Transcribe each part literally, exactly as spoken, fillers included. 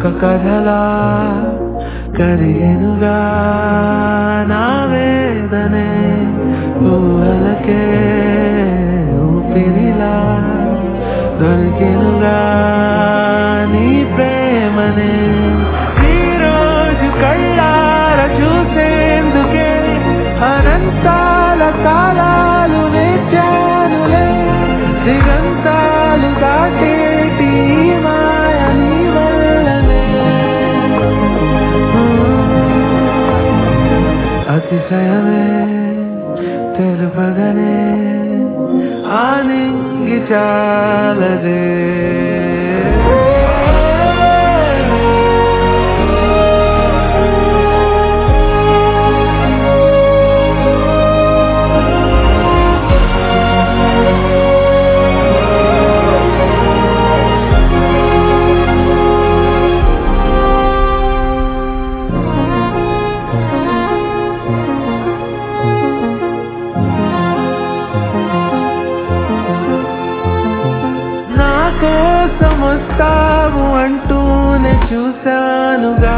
కథలా కరిగెనుగా నా వేదనే ఊహలకే ఊపిరిలా దొరికెనుగా నీ ప్రేమనే ఈ రోజు కళ్ళార చూసేందుకే అనంతాల కాలాలు వేచానులే దిగంతాలు దాటేటి మాయ నీ వల్లనే అతిశయమే తెలుపగనే ఆనింగి చాలదే సమస్తావు అంటూనే చూశానుగా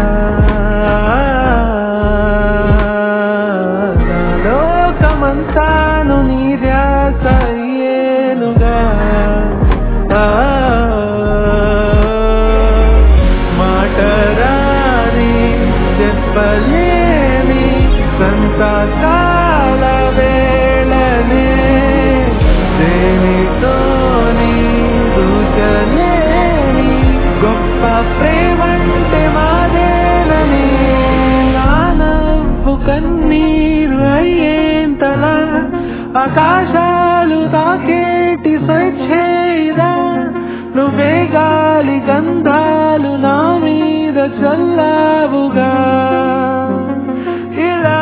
లోకమంతాను నీ ధ్యాస అయ్యేనుగా మాటరాని చెప్పలేని సంతాసాల వేళనే దేనితోని గొప్ప ప్రేమంటే మాదేనని నా నవ్వు కన్నీరు అయ్యేంతలా ఆకాశాలు తాకేటి స్వచ్ఛేదా నువ్వే గాలి గంధాలు నా మీద చల్లావుగా ఇలా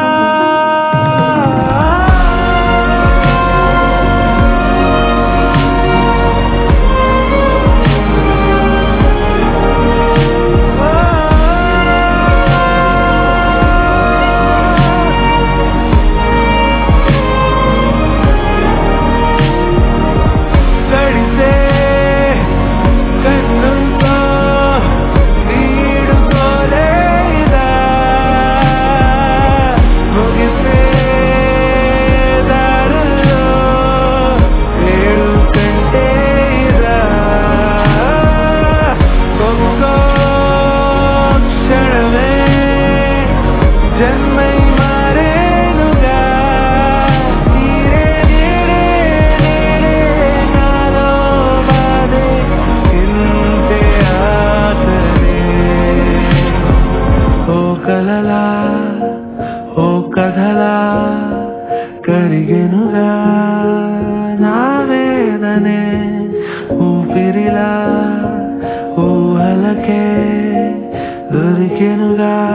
ఓ కథలా కరిగెనుగా నా వేదనే ఊపిరిలా ఊహలకే దొరికెనుగా